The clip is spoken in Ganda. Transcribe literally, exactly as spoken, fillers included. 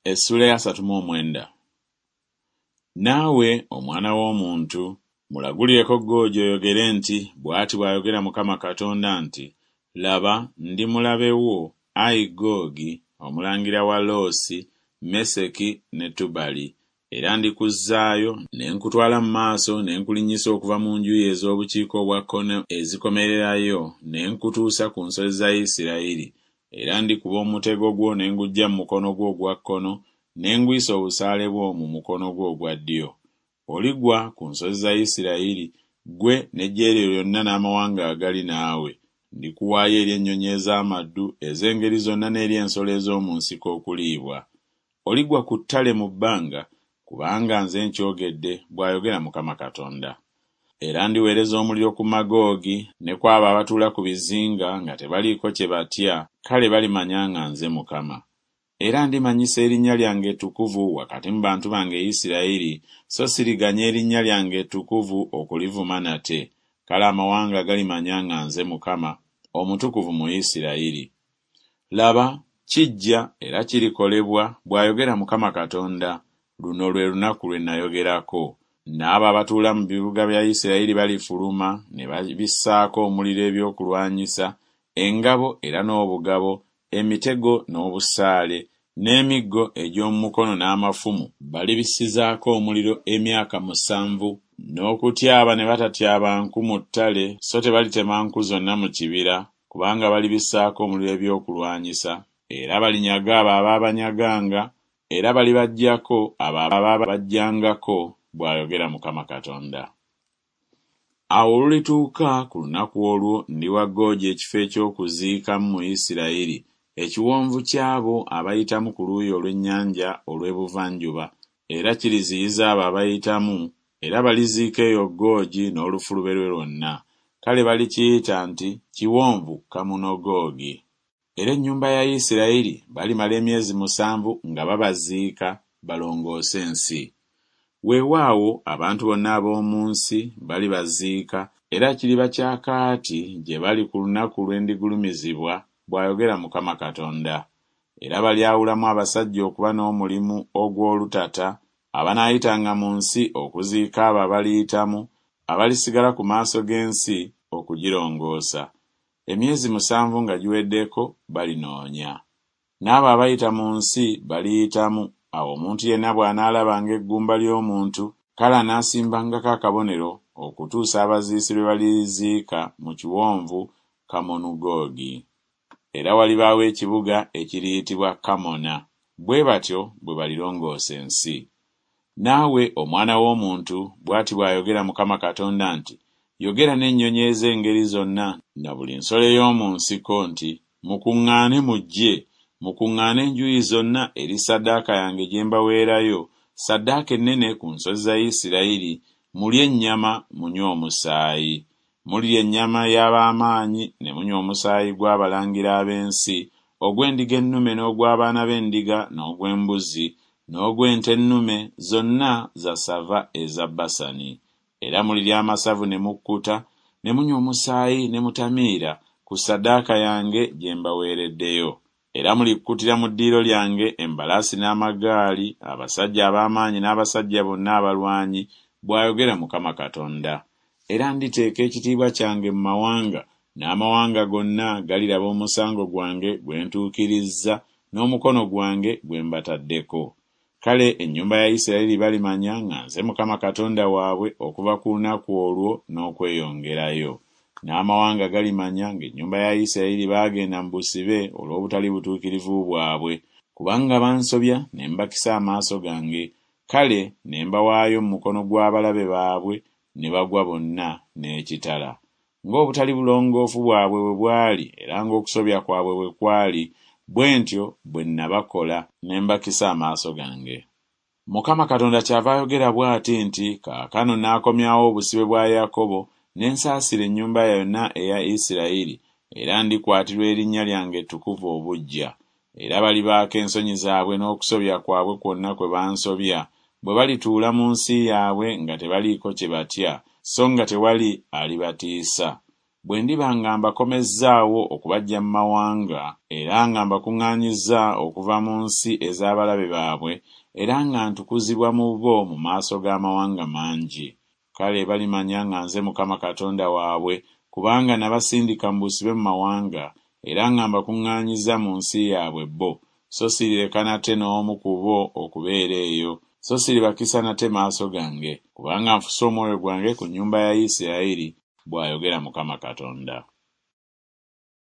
Essula ya asatu mu mwenda. Naawe omwana w'omuntu mulagulireko Googi oyogere nti, bw'ati bw'ayogera Mukama Katonda nti, laba ndi mulabe wo, ayi Googi, omulangira wa Loosi, Meseki ne Tubali, era ndikuzzaayo ne nkutwala mu maaso ne nkulinnyisa okuva mu njuyi ez'obukiika obwa kkono ezikomererayo ne nkutuusa ku nsozi za Isirayiri, era ndikuba omutego gwo ne nguggya mu mukono gwo ogwa kkono ne ngwisa obusaale bwo mu mukono gwo ogwa ddyo. Oligwa ku nsozi za Isirayiri, gwe n'eggye lyo lyonna n'amawanga agali naawe. Ndikuwaayo eri ennyonyi ez'amaddu ez'engeri zonna n'eri ensolo ez'omu nsiko okuliibwa. Oligwa ku ttale mu bbanga, kubanga nze nkyogedde, bw'ayogera Mukama Katonda. Era ndiweereza omuliro ku Magoogi ne ku abo abatuula ku bizinga nga tebaliiko kye batya, kale balimanya nga nze Mukama. Era ndimanyisa erinnya lyange ettukuvu wakati mu bantu bange Isirayiri, so siriganya erinnya lyange ettukuvu okulivuma nate. Kale amawanga galimanya nga nze Mukama, omutukuvu mu Isirayiri. Laba, kijja era kirikolebwa, bw'ayogera Mukama Katonda. Luno lwe lunaku lwe nayogerako. N'abo abatuula mu bibuga bya Isirayiri balifuluma ne babissaako omuliro ebyokulwanyisa, engabo era n'obugabo, emitego n'obusaale, n'emiggo egy'omu mukono n'amafumu balibisizaako omuliro emyaka musanvu, n'okutyaba ne batatyaba nku mu ttale, so tebalitema nku zonna mu kibira, kubanga balibissaako omuliro ebyokulwanyisa. Era balinyaga abo abaabanyaganga, era balibaggyako abo abaabajjangako, bw'ayogera Mukama Katonda. Awo olulituuka ku lunaku olwo ndiwa Googi ekifo eky'okuziikamu mu Isirayiri, ekiwonvu ky'abo abayitamu ku luuyi olw'ennyanja olw'ebuvanjuba, era kiriziyiza abo abayitamu, era baliziika eyo Googi n'olufulube lwe lwonna. Kale balikiyita nti kiwonvu Kamunogoogi. Era ennyumba ya Isirayiri balimala emyezi musanvu nga babaziika balongoose ensi. Weewaawo abantu bonna ab'omu nsi balibaziika, era kiriba kyakaati gye bali ku lunaku lw'endigulumizibwa, bw'ayogera Mukama Katonda. Era balyawulamu abasajja okuba n'omulimu ogw'olutata abanaayitanga mu nsi okuziika abo abaliyitamu, abalisigala ku maaso g'ensi okugirongoosa. Emyezi musanvu nga giweddeko balinoonya. N'abo abayita mu nsi baliyitamu. Awo omuntu yenna bw'anaalabanga eggumba ly'omuntu, kale anaasimbangako akabonero okutuusa abaziisi lwe baliziika mu kiwonvu Kamonugoogi. Era walibaawo ekibuga ekiriyitibwa Kamona. Bwe batyo bwe balirongoosa ensi. Naawe omwana w'omuntu, bw'ati bw'ayogera Mukama Katonda nti, yogera n'ennyonyi ez'engeri zonna na buli nsolo ey'omu nsiko nti, mukuŋŋaane mujje, mukuŋŋaane enjuyi zonna eri ssaddaaka yange gye mbaweerayo, ssaddaaka ennene ku nsozi za Isirayiri, mulye ennyama munywe omusaayi. Mulya ennyama y'ab'amaanyi ne munywa omusaayi gw'abalangira ab'ensi, ogw'endiga ennume n'ogw'abaana b'endiga n'ogw'embuzi, n'ogw'ente ennume zonna za ssava eza Basani. Era mulirya amasavu ne mukkuta, ne munywa omusaayi ne mutamiira ku ssaddaaka yange gye mbaweereddeyo. Era mulikuttira mu ddiiro lyange embalaasi n'amagaali, abasajja ab'amaanyi n'abasajja bonna abalwanyi, bw'ayogera Mukama Katonda. Era nditeeka ekitiibwa kyange mu mawanga, n'amawanga gonna galiraba omusango gwange gwe ntuukirizza n'omukono gwange gwe mbataddeko. Kale ennyumba ya Isirayiri balimanya nga nze Mukama Katonda waabwe okuva ku lunaku olwo n'okweyongerayo. N'amawanga galimanya ng'ennyumba ya Isirayiri baagenda mu busibe olw'obutali butuukirivu bwabwe, kubanga bansobya ne mbakisa amaaso gange, kale ne mbawaayo mu mukono gw'abalabe baabwe ne bagwa bonna n'ekitala. Ng'obutali bulongoofu bwabwe bwe bwali era ng'okusobya kwabwe bwe kwali, bwe ntyo bwe nabakola ne mbakisa amaaso gange. Mukama Katonda kyava ayogera bw'ati nti, kaakano n'akomyawo obusibe bwa Yakobo, n'ensaasira ennyumba yonna eya Isirayiri, era ndikwatirwa erinnya lyange ettukuvu obujja. Era balibaako ensonyi zaabwe n'okusobya kwabwe kwonna kwe bansobya, bwe balituula mu nsi yaabwe nga tebaliiko kye batya, so nga tewali alibatiisa. bwe ndiba nga mbakomezzaawo okubajja mu mawanga, era nga mbakuŋŋaanyizza okuva mu nsi ez'abalabe baabwe, era nga ntukuzibwa mu bo mu maaso g'amawanga mangi. Kale balimanya nga nze Mukama Katonda waabwe, kubanga nabasindika mu busibe mu mawanga, era nga mbakuŋŋaanyizza mu nsi yaabwe bo, so sirireka nate n'omu ku bo okubeera eyo, so siribakisa nate maaso gange, kubanga nfuse omwoyo gwange ku nnyumba ya Isirayiri, bw'ayogera Mukama Katonda.